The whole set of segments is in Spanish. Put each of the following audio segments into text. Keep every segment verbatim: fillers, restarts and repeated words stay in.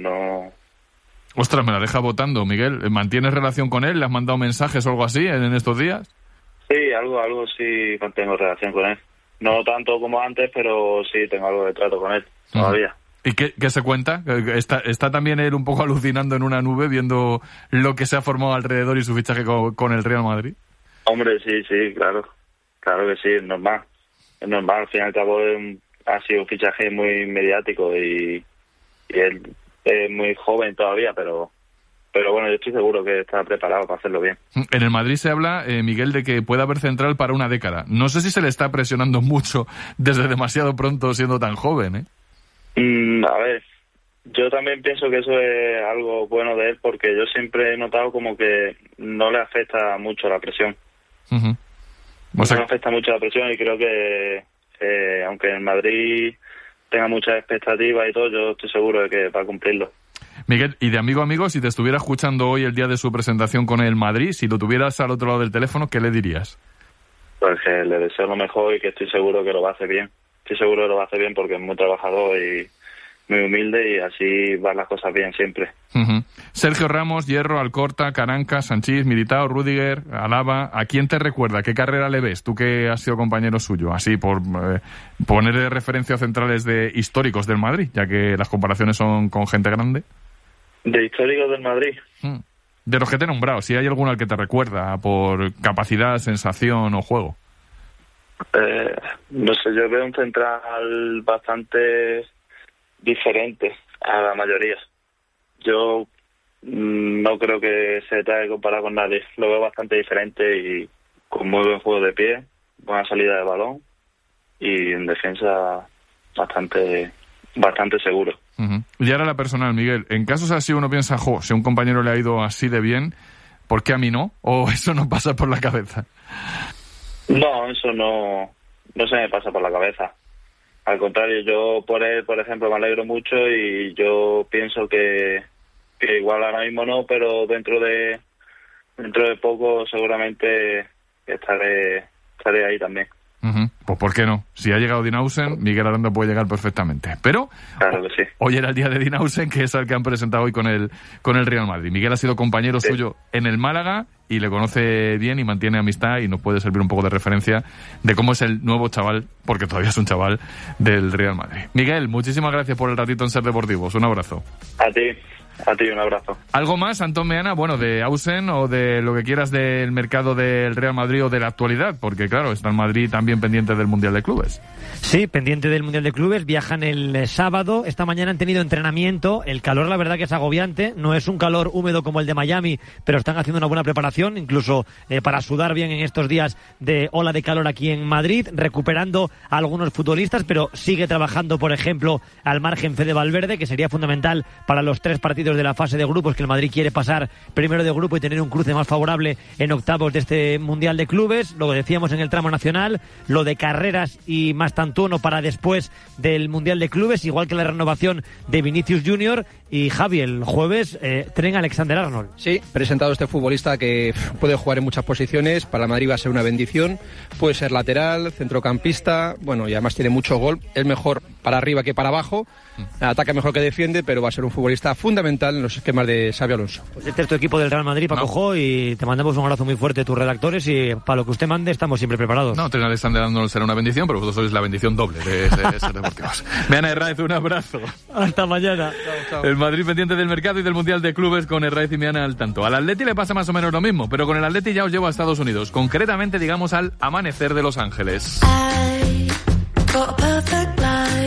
no... Ostras, me la deja votando, Miguel. ¿Mantienes relación con él? ¿Le has mandado mensajes o algo así en, en estos días? Sí, algo, algo sí mantengo relación con él. No tanto como antes, pero sí tengo algo de trato con él todavía. ¿Y qué, qué se cuenta? ¿Está, ¿Está también él un poco alucinando en una nube viendo lo que se ha formado alrededor y su fichaje con, con el Real Madrid? Hombre, sí, sí, claro. Claro que sí, es normal. Es normal, al fin y al cabo es un, ha sido un fichaje muy mediático y, y él es muy joven todavía, pero pero bueno, yo estoy seguro que está preparado para hacerlo bien. En el Madrid se habla, eh, Miguel, de que puede haber central para una década. No sé si se le está presionando mucho desde demasiado pronto siendo tan joven, ¿eh? Mm, a ver, yo también pienso que eso es algo bueno de él, porque yo siempre he notado como que no le afecta mucho la presión. Uh-huh. O sea... No le afecta mucho la presión y creo que eh, aunque en Madrid tenga muchas expectativas y todo, yo estoy seguro de que va a cumplirlo. Miguel, y de amigo a amigo, si te estuviera escuchando hoy el día de su presentación con el Madrid, si lo tuvieras al otro lado del teléfono, ¿qué le dirías? Pues que le deseo lo mejor y que estoy seguro que lo va a hacer bien. Estoy seguro que lo va a hacer bien porque es muy trabajador y muy humilde y así van las cosas bien siempre. Uh-huh. Sergio Ramos, Hierro, Alcorta, Caranca, Sanchís, Militao, Rüdiger, Alaba, ¿a quién te recuerda? ¿Qué carrera le ves? Tú que has sido compañero suyo, así por eh, poner de referencia a centrales de históricos del Madrid, ya que las comparaciones son con gente grande. ¿De históricos del Madrid? Hmm. De los que te he nombrado, si hay alguno al que te recuerda por capacidad, sensación o juego. Eh, no sé, yo veo un central bastante diferente a la mayoría. Yo mmm, no creo que se tenga que comparar con nadie. Lo veo bastante diferente y con muy buen juego de pie, buena salida de balón y en defensa bastante bastante seguro. Uh-huh. Y ahora la personal, Miguel. En casos así uno piensa, jo, si a un compañero le ha ido así de bien, ¿por qué a mí no? ¿O eso no pasa por la cabeza? No, eso no, no se me pasa por la cabeza. Al contrario, yo por él, por ejemplo, me alegro mucho y yo pienso que, que igual ahora mismo no, pero dentro de dentro de poco seguramente estaré estaré ahí también. Uh-huh. Pues ¿por qué no? Si ha llegado Dinausen, Miguel Aranda puede llegar perfectamente. Pero claro que sí. Hoy era el día de Dinausen, que es el que han presentado hoy con el, con el Real Madrid. Miguel ha sido compañero sí. suyo en el Málaga y le conoce bien y mantiene amistad y nos puede servir un poco de referencia de cómo es el nuevo chaval, porque todavía es un chaval, del Real Madrid. Miguel, muchísimas gracias por el ratito en Ser Deportivos. Un abrazo. A ti. A ti un abrazo. ¿Algo más, Antón Meana? Bueno, de Ausen o de lo que quieras del mercado del Real Madrid o de la actualidad, porque claro, está el Madrid también pendiente del Mundial de Clubes. Sí, pendiente del Mundial de Clubes, viajan el eh, sábado, esta mañana han tenido entrenamiento, el calor la verdad que es agobiante, no es un calor húmedo como el de Miami, pero están haciendo una buena preparación, incluso eh, para sudar bien en estos días de ola de calor aquí en Madrid, recuperando a algunos futbolistas, pero sigue trabajando, por ejemplo, al margen Fede Valverde, que sería fundamental para los tres partidos de la fase de grupos, que el Madrid quiere pasar primero de grupo y tener un cruce más favorable en octavos de este Mundial de Clubes. Lo decíamos en el tramo nacional, lo de Carreras y Mastantuono para después del Mundial de Clubes, igual que la renovación de Vinicius Junior y Javi, el jueves eh, tren Alexander-Arnold. Sí, presentado este futbolista que puede jugar en muchas posiciones, para el Madrid va a ser una bendición, puede ser lateral, centrocampista, bueno, y además tiene mucho gol, es mejor para arriba que para abajo, ataca mejor que defiende, pero va a ser un futbolista fundamental en los esquemas de Xabi Alonso. Pues este es tu equipo del Real Madrid, Paco no. Jo, y te mandamos un abrazo muy fuerte a tus redactores y para lo que usted mande estamos siempre preparados. No, tener Alexander Arnold será una bendición, pero vosotros sois la bendición doble de Ser Deportivos. Meana Herráez, un abrazo. Hasta mañana. Chao, chao. El Madrid pendiente del mercado y del Mundial de Clubes con Herráez y Meana al tanto. Al Atleti le pasa más o menos lo mismo, pero con el Atleti ya os llevo a Estados Unidos, concretamente digamos al amanecer de Los Ángeles. I got a perfect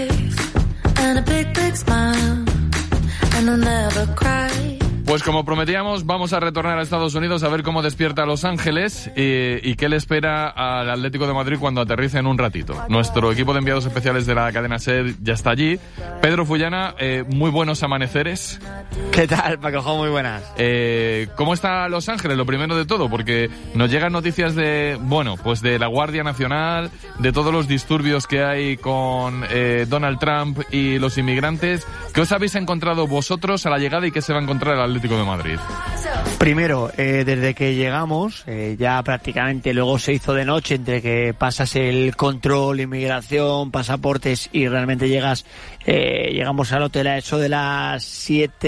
life and a big, big smile and I'll never cry. Pues como prometíamos, vamos a retornar a Estados Unidos a ver cómo despierta Los Ángeles y, y qué le espera al Atlético de Madrid cuando aterrice en un ratito. Nuestro equipo de enviados especiales de la cadena SER ya está allí. Pedro Fullana, eh, muy buenos amaneceres. ¿Qué tal, Paco? Muy buenas. Eh, ¿Cómo está Los Ángeles? Lo primero de todo, porque nos llegan noticias de, bueno, pues de la Guardia Nacional, de todos los disturbios que hay con eh, Donald Trump y los inmigrantes. ¿Qué os habéis encontrado vosotros a la llegada y qué se va a encontrar el Atlético de Madrid? Primero, eh, desde que llegamos, eh, ya prácticamente luego se hizo de noche entre que pasas el control, inmigración, pasaportes y realmente llegas, eh, llegamos al hotel a eso de las siete